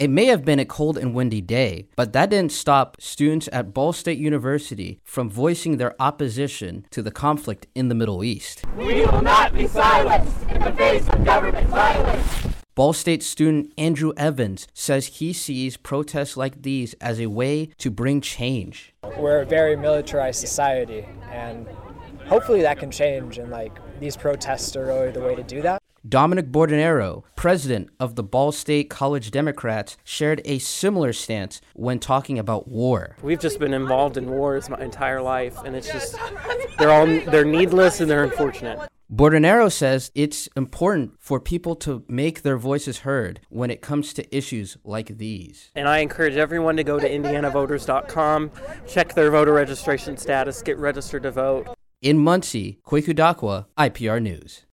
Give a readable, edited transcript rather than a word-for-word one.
It may have been a cold and windy day, but that didn't stop students at Ball State University from voicing their opposition to the conflict in the Middle East. We will not be silenced in the face of government violence. Ball State student Andrew Evans says he sees protests like these as a way to bring change. We're a very militarized society, and hopefully that can change, and these protests are really the way to do that. Dominic Bordenero, president of the Ball State College Democrats, shared a similar stance when talking about war. We've just been involved in wars my entire life, and it's just, they're needless and they're unfortunate. Bordenero says it's important for people to make their voices heard when it comes to issues like these. And I encourage everyone to go to indianavoters.com, check their voter registration status, get registered to vote. In Muncie, Kweku Dakwa, IPR News.